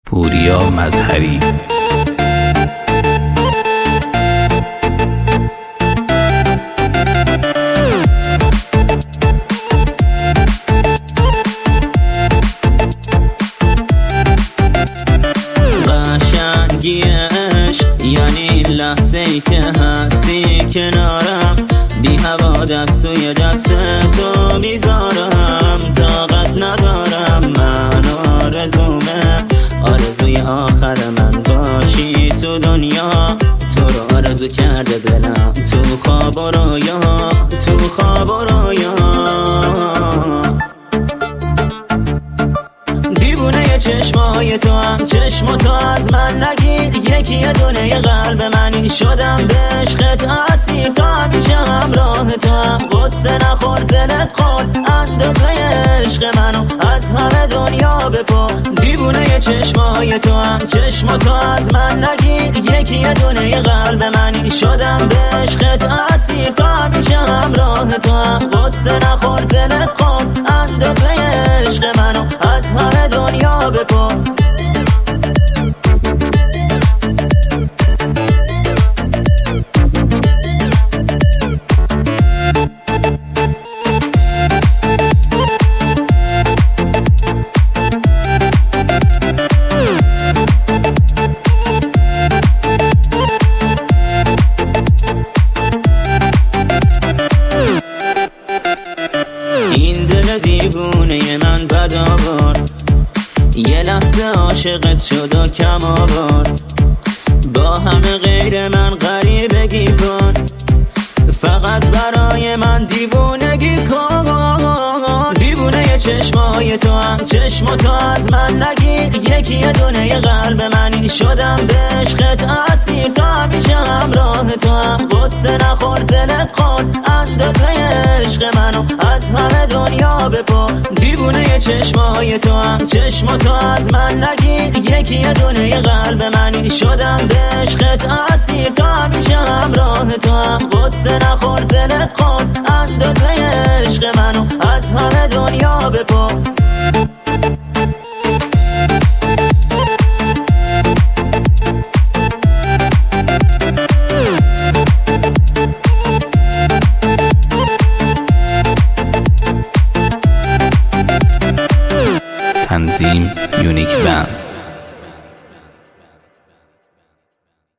پوریا مظهری. قشنگیش یعنی لحظه‌ای که هستی کنارم، بی هوا دستوی دست تو میذارم. طاقت ندارم، من آرزوی آخر من باشی تو دنیا. تو رو آرزو کرده دلم، تو خواب و رویا، تو خواب و رویا. دیوونه چشمای تو هم، چشم تو از من نگیر. یکی دونه قلب منی، شدم به عشقت اسیر. تا همیشه همراه تو هم، قدس نخورد دلت خورد. اندازه عشق منو از همه دنیا بپرس. دیوونه چشمای تو هم، چشم تو از من نگیر. یکی دونه قلب منی، شدم به عشقت اسیر. تا همیشه همراه تو هم، قدس نخورد دلت خورد. اندازه عشق منو از همه دنیا بپرس. این دل دیوونه من بد آورد، یه لحظه عاشقت شد و کم آورد. با همه غیر من غریبگی کن، فقط برای من دیوونگی کن. دیوونه چشمای تو هم، چشم تو از من نگیر. یکی دونه قلب منی، شدم به عشقت اسیر. تا همیشه همراه تو هم، قدس نخورد دلت خورد. اندازه عشق منو از همه دنیا بپرس. دیوونه چشمای تو هم، چشم تو از من نگیر. یکی دونه قلب منی، شدم به عشقت اسیر. تا همیشه همراه تو هم، قدس نخورد دلت خورد. اندازه عشق منو از همه دنیا بپرس. تنظیم یونیک بند.